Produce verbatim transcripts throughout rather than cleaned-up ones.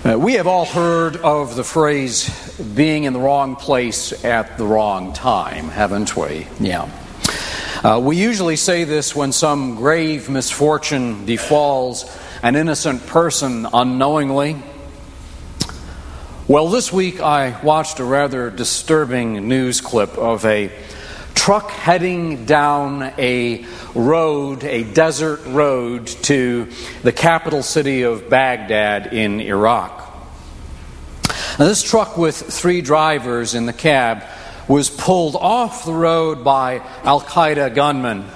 Uh, we have all heard of the phrase being in the wrong place at the wrong time, haven't we? Yeah. Uh, we usually say this when some grave misfortune befalls an innocent person unknowingly. Well, this week I watched a rather disturbing news clip of a truck heading down a road, a desert road, to the capital city of Baghdad in Iraq. Now, this truck with three drivers in the cab was pulled off the road by Al-Qaeda gunmen.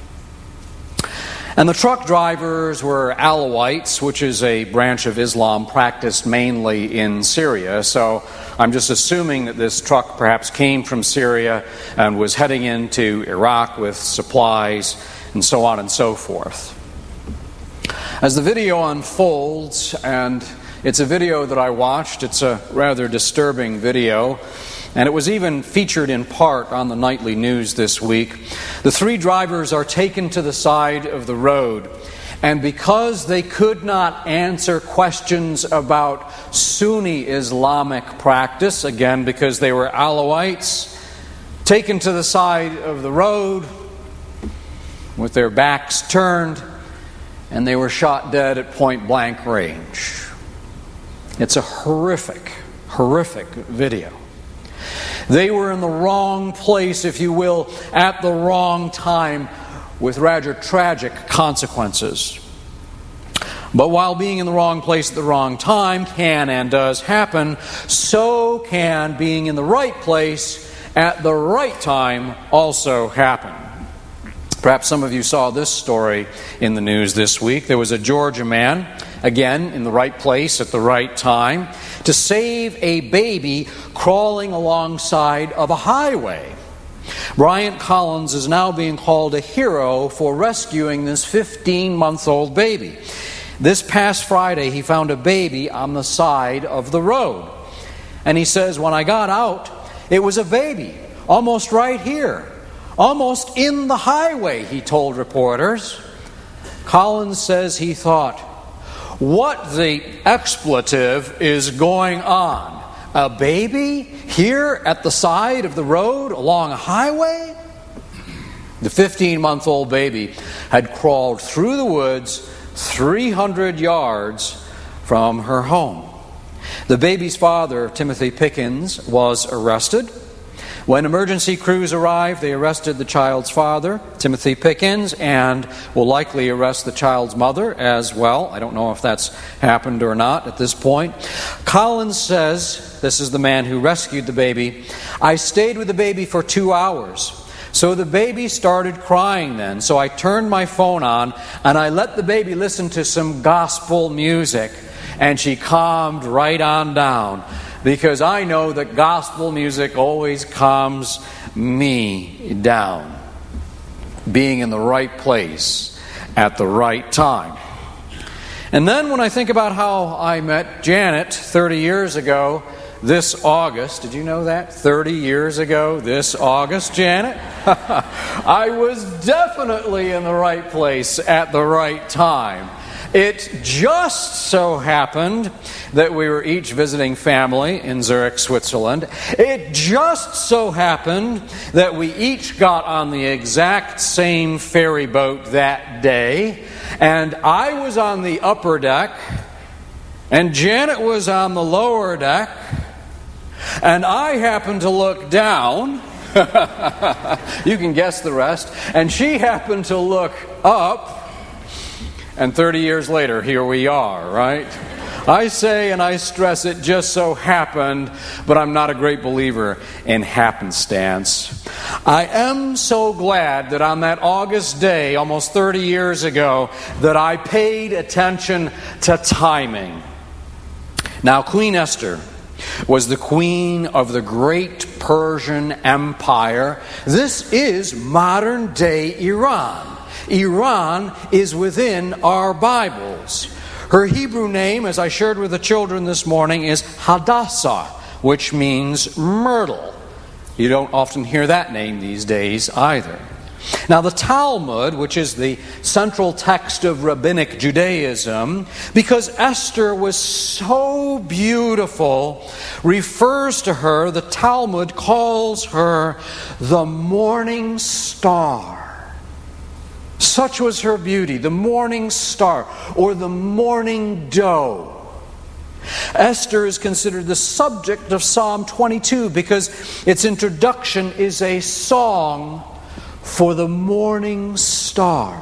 And the truck drivers were Alawites, which is a branch of Islam practiced mainly in Syria. So I'm just assuming that this truck perhaps came from Syria and was heading into Iraq with supplies and so on and so forth. As the video unfolds, and it's a video that I watched, it's a rather disturbing video, and it was even featured in part on the nightly news this week. The three drivers are taken to the side of the road, and because they could not answer questions about Sunni Islamic practice, again because they were Alawites, taken to the side of the road with their backs turned, and they were shot dead at point blank range. It's a horrific, horrific video. They were in the wrong place, if you will, at the wrong time, with rather tragic consequences. But while being in the wrong place at the wrong time can and does happen, so can being in the right place at the right time also happen. Perhaps some of you saw this story in the news this week. There was a Georgia man, again, in the right place at the right time, to save a baby crawling alongside of a highway. Bryant Collins is now being called a hero for rescuing this fifteen-month-old baby. This past Friday, he found a baby on the side of the road. And he says, when I got out, it was a baby, almost right here, almost in the highway, he told reporters. Collins says he thought, what the expletive is going on? A baby here at the side of the road along a highway? The fifteen-month-old baby had crawled through the woods three hundred yards from her home. The baby's father, Timothy Pickens, was arrested. When emergency crews arrived, they arrested the child's father, Timothy Pickens, and will likely arrest the child's mother as well. I don't know if that's happened or not at this point. Collins says, this is the man who rescued the baby, I stayed with the baby for two hours. So the baby started crying then. So I turned my phone on and I let the baby listen to some gospel music. And she calmed right on down. Because I know that gospel music always calms me down. Being in the right place at the right time. And then when I think about how I met Janet thirty years ago, this August, did you know that? thirty years ago, this August, Janet? I was definitely in the right place at the right time. It just so happened that we were each visiting family in Zurich, Switzerland. It just so happened that we each got on the exact same ferry boat that day. And I was on the upper deck, and Janet was on the lower deck, and I happened to look down. You can guess the rest. And she happened to look up. And thirty years later, here we are, right? I say and I stress it just so happened, but I'm not a great believer in happenstance. I am so glad that on that August day, almost thirty years ago, that I paid attention to timing. Now, Queen Esther was the queen of the great Persian Empire. This is modern-day Iran. Iran is within our Bibles. Her Hebrew name, as I shared with the children this morning, is Hadassah, which means myrtle. You don't often hear that name these days either. Now, the Talmud, which is the central text of Rabbinic Judaism, because Esther was so beautiful, refers to her, the Talmud calls her the morning star. Such was her beauty, the morning star, or the morning doe. Esther is considered the subject of Psalm twenty-two because its introduction is a song for the morning star.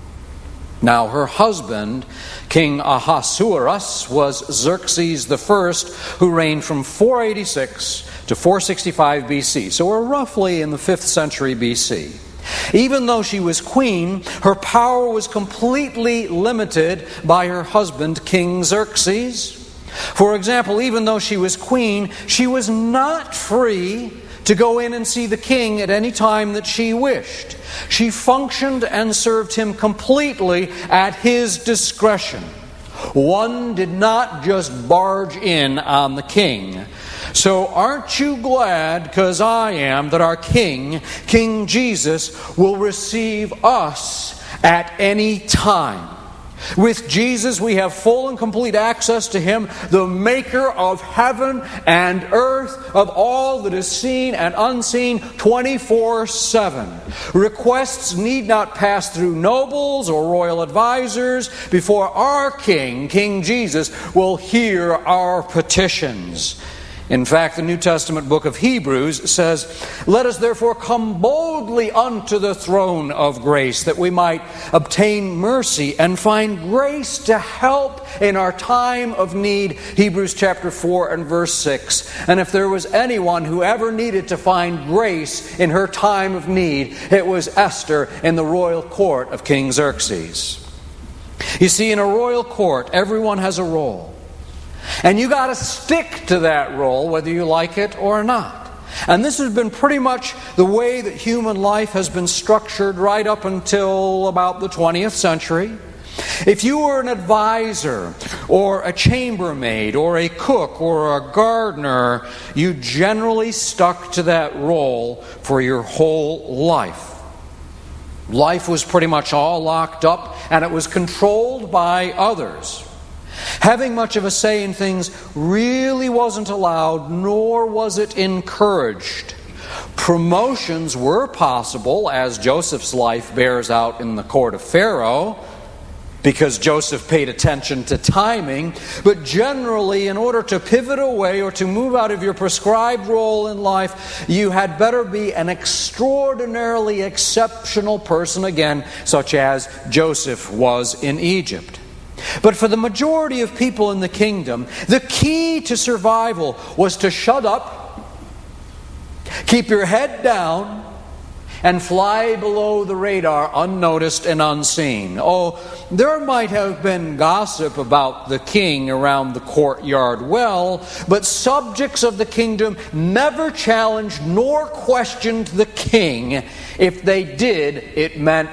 Now, her husband, King Ahasuerus, was Xerxes the First, who reigned from four eighty-six to four sixty-five B C. So we're roughly in the fifth century B C. Even though she was queen, her power was completely limited by her husband, King Xerxes. For example, even though she was queen, she was not free to go in and see the king at any time that she wished. She functioned and served him completely at his discretion. One did not just barge in on the king. So aren't you glad, because I am, that our King, King Jesus, will receive us at any time? With Jesus, we have full and complete access to Him, the maker of heaven and earth, of all that is seen and unseen, twenty-four seven. Requests need not pass through nobles or royal advisors before our King, King Jesus, will hear our petitions. In fact, the New Testament book of Hebrews says, "Let us therefore come boldly unto the throne of grace, that we might obtain mercy and find grace to help in our time of need." Hebrews chapter four and verse six. And if there was anyone who ever needed to find grace in her time of need, it was Esther in the royal court of King Xerxes. You see, in a royal court, everyone has a role. And you got to stick to that role whether you like it or not. And this has been pretty much the way that human life has been structured right up until about the twentieth century. If you were an advisor or a chambermaid or a cook or a gardener, you generally stuck to that role for your whole life. Life was pretty much all locked up, and it was controlled by others. Having much of a say in things really wasn't allowed, nor was it encouraged. Promotions were possible, as Joseph's life bears out in the court of Pharaoh, because Joseph paid attention to timing. But generally, in order to pivot away or to move out of your prescribed role in life, you had better be an extraordinarily exceptional person again, such as Joseph was in Egypt. But for the majority of people in the kingdom, the key to survival was to shut up, keep your head down, and fly below the radar unnoticed and unseen. Oh, there might have been gossip about the king around the courtyard well, but subjects of the kingdom never challenged nor questioned the king. If they did, it meant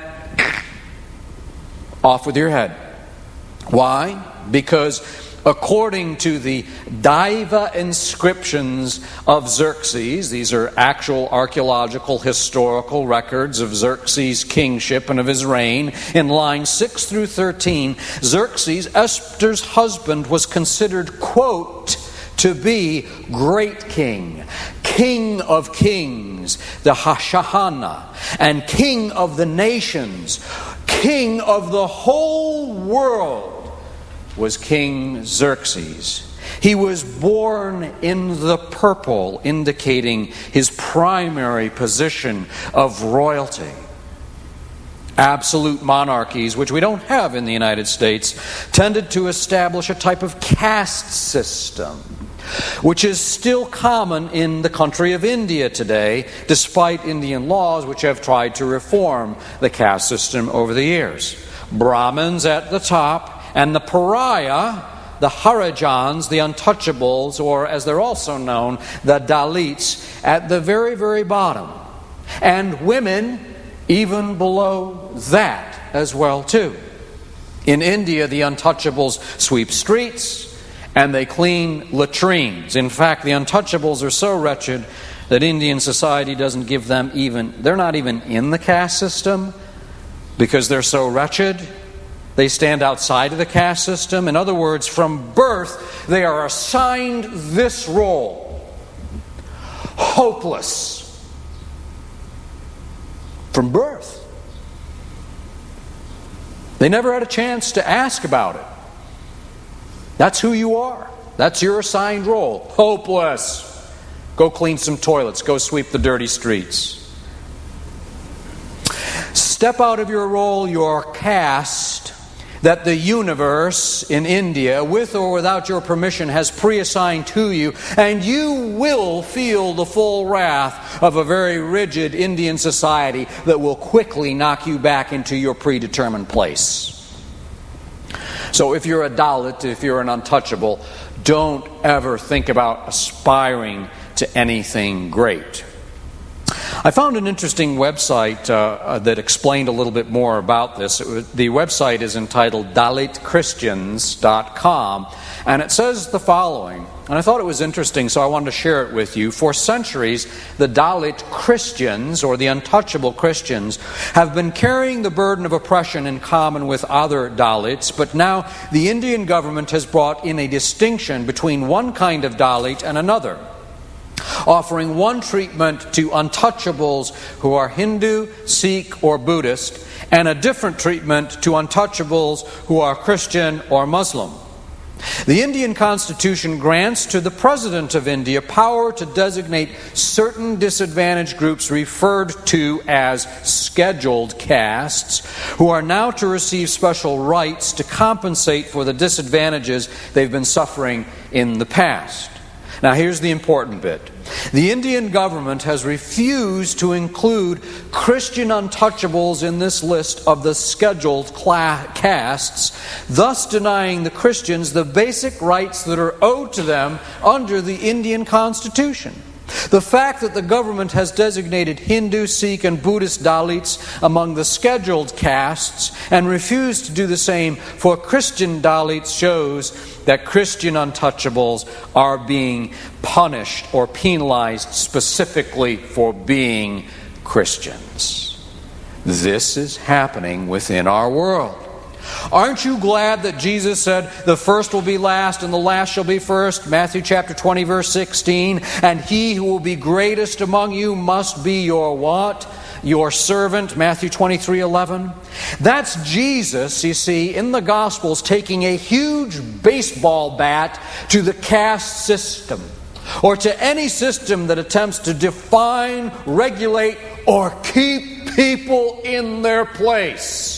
off with your head. Why? Because according to the Diva inscriptions of Xerxes, these are actual archaeological historical records of Xerxes' kingship and of his reign, in lines six through thirteen, Xerxes, Esther's husband, was considered, quote, to be great king, king of kings, the Hashahana, and king of the nations, king of the whole world, was King Xerxes. He was born in the purple, indicating his primary position of royalty. Absolute monarchies, which we don't have in the United States, tended to establish a type of caste system, which is still common in the country of India today, despite Indian laws which have tried to reform the caste system over the years. Brahmins at the top, and the pariah, the Harijans, the untouchables, or as they're also known, the Dalits, at the very, very bottom. And women even below that as well, too. In India, the untouchables sweep streets and they clean latrines. In fact, the untouchables are so wretched that Indian society doesn't give them even, they're not even in the caste system because they're so wretched. They stand outside of the caste system. In other words, from birth, they are assigned this role. Hopeless. From birth. They never had a chance to ask about it. That's who you are. That's your assigned role. Hopeless. Go clean some toilets. Go sweep the dirty streets. Step out of your role, your caste, that the universe in India, with or without your permission, has pre-assigned to you, and you will feel the full wrath of a very rigid Indian society that will quickly knock you back into your predetermined place. So if you're a Dalit, if you're an untouchable, don't ever think about aspiring to anything great. I found an interesting website uh, that explained a little bit more about this. It was, the website is entitled Dalit Christians dot com, and it says the following, and I thought it was interesting, so I wanted to share it with you. For centuries, the Dalit Christians, or the untouchable Christians, have been carrying the burden of oppression in common with other Dalits, but now the Indian government has brought in a distinction between one kind of Dalit and another, offering one treatment to untouchables who are Hindu, Sikh, or Buddhist, and a different treatment to untouchables who are Christian or Muslim. The Indian Constitution grants to the President of India power to designate certain disadvantaged groups referred to as scheduled castes, who are now to receive special rights to compensate for the disadvantages they've been suffering in the past. Now here's the important bit. The Indian government has refused to include Christian untouchables in this list of the scheduled class, castes, thus denying the Christians the basic rights that are owed to them under the Indian Constitution. The fact that the government has designated Hindu, Sikh, and Buddhist Dalits among the scheduled castes and refused to do the same for Christian Dalits shows that Christian untouchables are being punished or penalized specifically for being Christians. This is happening within our world. Aren't you glad that Jesus said, the first will be last and the last shall be first? Matthew chapter twenty, verse sixteen. And he who will be greatest among you must be your what? Your servant. Matthew twenty-three, eleven. That's Jesus, you see, in the Gospels taking a huge baseball bat to the caste system, or to any system that attempts to define, regulate, or keep people in their place.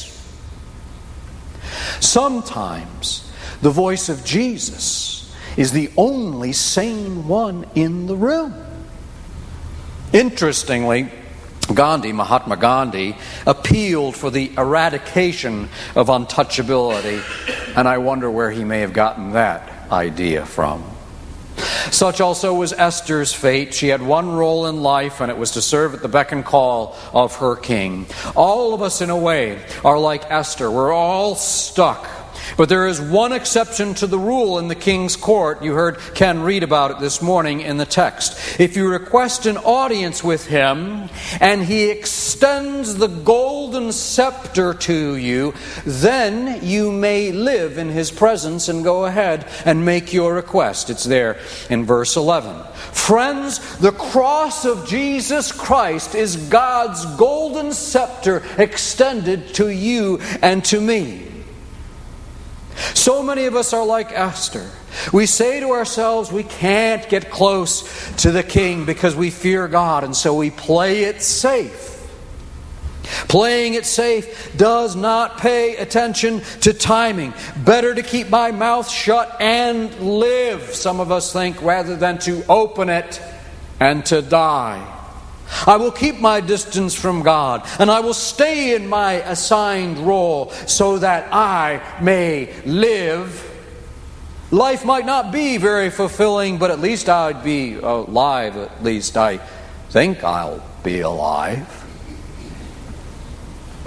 Sometimes the voice of Jesus is the only sane one in the room. Interestingly, Gandhi, Mahatma Gandhi, appealed for the eradication of untouchability, and I wonder where he may have gotten that idea from. Such also was Esther's fate. She had one role in life, and it was to serve at the beck and call of her king. All of us, in a way, are like Esther. We're all stuck. But there is one exception to the rule in the king's court. You heard Ken read about it this morning in the text. If you request an audience with him, and he extends the golden scepter to you, then you may live in his presence and go ahead and make your request. It's there in verse eleven. Friends, the cross of Jesus Christ is God's golden scepter extended to you and to me. So many of us are like Esther. We say to ourselves, we can't get close to the king because we fear God, and so we play it safe. Playing it safe does not pay attention to timing. Better to keep my mouth shut and live, some of us think, rather than to open it and to die. I will keep my distance from God, and I will stay in my assigned role so that I may live. Life might not be very fulfilling, but at least I'd be alive. At least I think I'll be alive.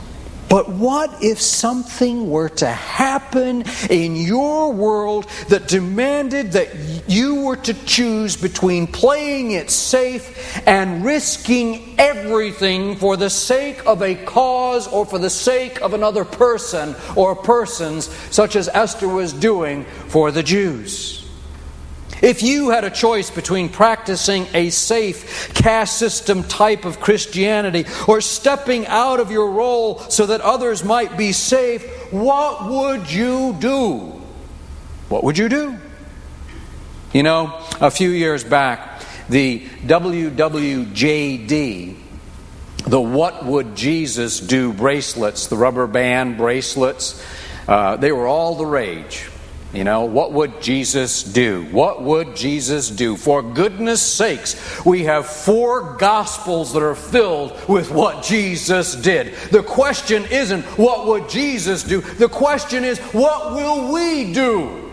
But what if something were to happen in your world that demanded that you were to choose between playing it safe and risking everything for the sake of a cause or for the sake of another person or persons, such as Esther was doing for the Jews? If you had a choice between practicing a safe caste system type of Christianity or stepping out of your role so that others might be safe, what would you do? What would you do? You know, a few years back, the W W J D, the What Would Jesus Do bracelets, the rubber band bracelets, uh, they were all the rage. You know, what would Jesus do? What would Jesus do? For goodness sakes, we have four Gospels that are filled with what Jesus did. The question isn't, what would Jesus do? The question is, what will we do?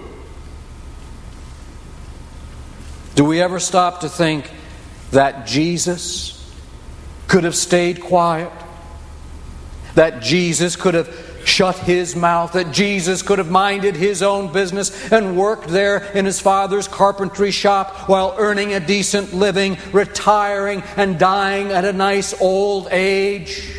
Do we ever stop to think that Jesus could have stayed quiet? That Jesus could have shut his mouth, that Jesus could have minded his own business and worked there in his father's carpentry shop while earning a decent living, retiring and dying at a nice old age?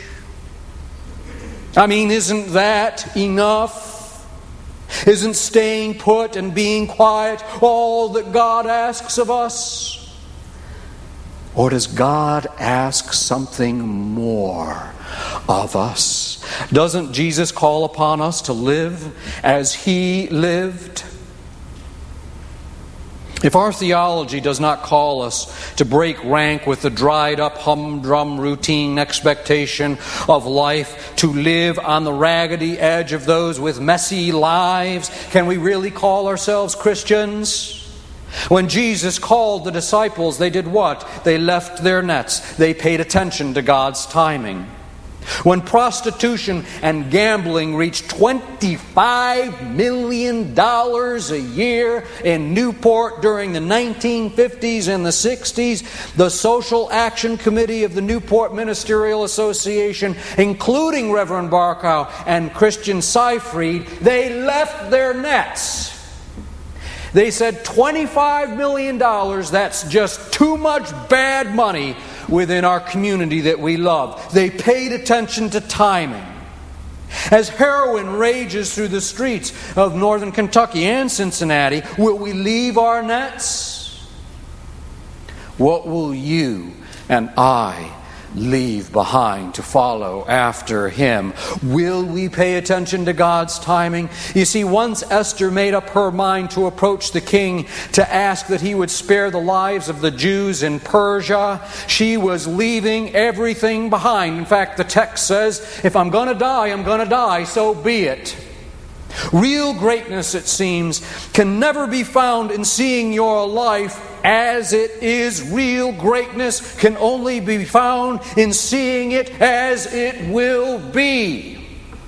I mean, isn't that enough? Isn't staying put and being quiet all that God asks of us? Or does God ask something more of us? Doesn't Jesus call upon us to live as He lived? If our theology does not call us to break rank with the dried up humdrum routine expectation of life, to live on the raggedy edge of those with messy lives, can we really call ourselves Christians? When Jesus called the disciples, they did what? They left their nets. They paid attention to God's timing. When prostitution and gambling reached twenty-five million dollars a year in Newport during the nineteen fifties and the sixties, the Social Action Committee of the Newport Ministerial Association, including Reverend Barkow and Christian Seifried, they left their nets. They said twenty-five million dollars, that's just too much bad money within our community that we love. They paid attention to timing. As heroin rages through the streets of northern Kentucky and Cincinnati, will we leave our nets? What will you and I leave behind to follow after Him? Will we pay attention to God's timing? You see, once Esther made up her mind to approach the king to ask that he would spare the lives of the Jews in Persia, she was leaving everything behind. In fact, the text says, if I'm going to die, I'm going to die, so be it. Real greatness, it seems, can never be found in seeing your life as it is. Real greatness can only be found in seeing it as it will be,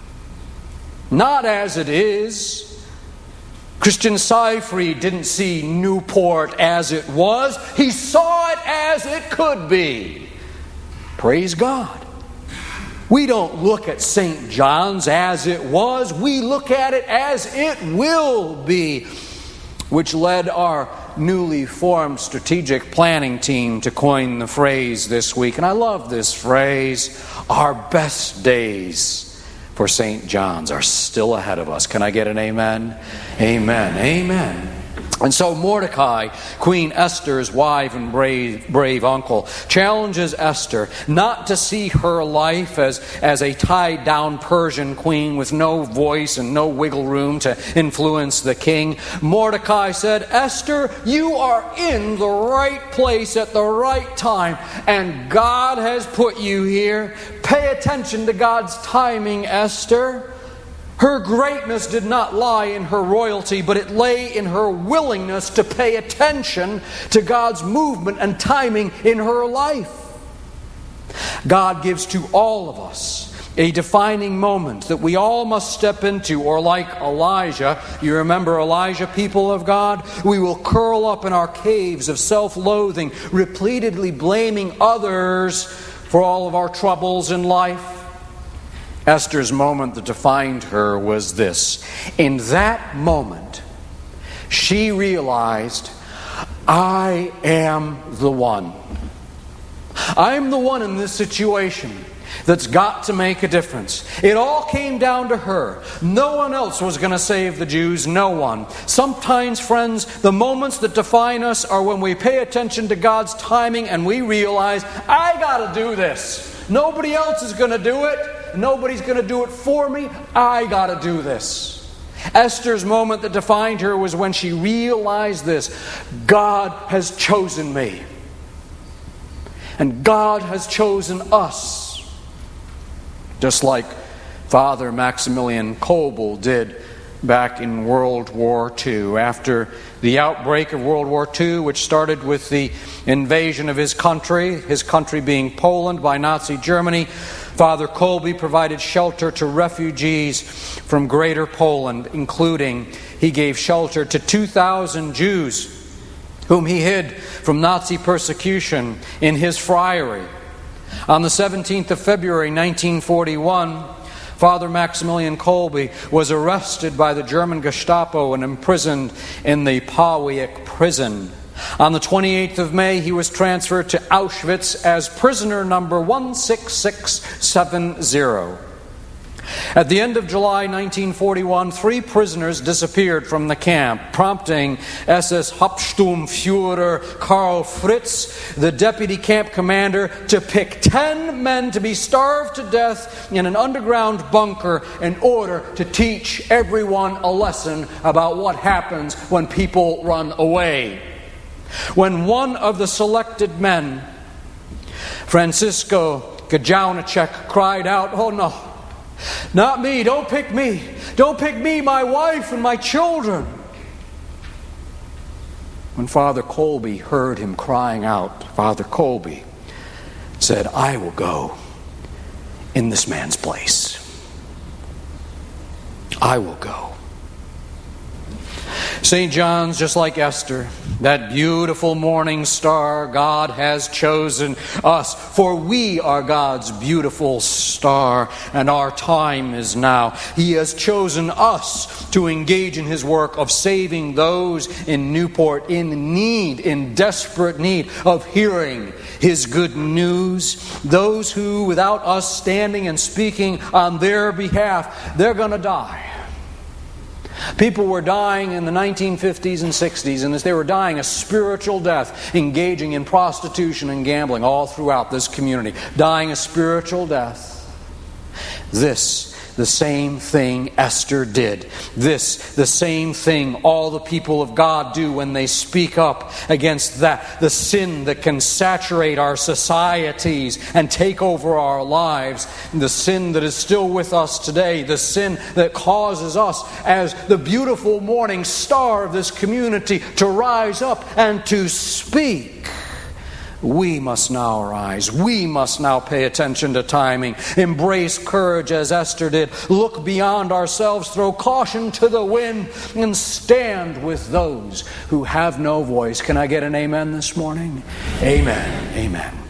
not as it is. Christian Seifried didn't see Newport as it was. He saw it as it could be. Praise God. We don't look at Saint John's as it was. We look at it as it will be, which led our newly formed strategic planning team to coin the phrase this week. And I love this phrase, our best days for Saint John's are still ahead of us. Can I get an amen? Amen. Amen. And so Mordecai, Queen Esther's wife and brave, brave uncle, challenges Esther not to see her life as, as a tied-down Persian queen with no voice and no wiggle room to influence the king. Mordecai said, Esther, you are in the right place at the right time, and God has put you here. Pay attention to God's timing, Esther. Her greatness did not lie in her royalty, but it lay in her willingness to pay attention to God's movement and timing in her life. God gives to all of us a defining moment that we all must step into, or like Elijah, you remember Elijah, people of God? We will curl up in our caves of self-loathing, repeatedly blaming others for all of our troubles in life. Esther's moment that defined her was this. In that moment, she realized, I am the one. I'm the one in this situation that's got to make a difference. It all came down to her. No one else was going to save the Jews. No one. Sometimes, friends, the moments that define us are when we pay attention to God's timing and we realize, I got to do this. Nobody else is going to do it. Nobody's going to do it for me. I got to do this. Esther's moment that defined her was when she realized this. God has chosen me. And God has chosen us. Just like Father Maximilian Kolbe did back in World War Two. After the outbreak of World War Two, which started with the invasion of his country, his country being Poland by Nazi Germany, Father Kolbe provided shelter to refugees from Greater Poland, including he gave shelter to two thousand Jews whom he hid from Nazi persecution in his friary. On the seventeenth of February nineteen forty-one, Father Maximilian Kolbe was arrested by the German Gestapo and imprisoned in the Pauwiak prison. On the twenty-eighth of May, he was transferred to Auschwitz as prisoner number one six six seven zero. At the end of July nineteen forty-one, three prisoners disappeared from the camp, prompting S S Hauptsturmführer Karl Fritz, the deputy camp commander, to pick ten men to be starved to death in an underground bunker in order to teach everyone a lesson about what happens when people run away. When one of the selected men, Francisco Gajownicek, cried out, "Oh no! Not me, don't pick me. Don't pick me, my wife and my children." When Father Kolbe heard him crying out, Father Kolbe said, "I will go in this man's place. I will go." Saint John's, just like Esther, that beautiful morning star, God has chosen us, for we are God's beautiful star, and our time is now. He has chosen us to engage in His work of saving those in Newport in need, in desperate need of hearing His good news. Those who, without us standing and speaking on their behalf, they're going to die. People were dying in the nineteen fifties and sixties, and as they were dying a spiritual death, engaging in prostitution and gambling all throughout this community, dying a spiritual death. This, the same thing Esther did. This, the same thing all the people of God do when they speak up against that, the sin that can saturate our societies and take over our lives, the sin that is still with us today, the sin that causes us as the beautiful morning star of this community to rise up and to speak. We must now arise. We must now pay attention to timing. Embrace courage as Esther did. Look beyond ourselves. Throw caution to the wind and stand with those who have no voice. Can I get an amen this morning? Amen. Amen.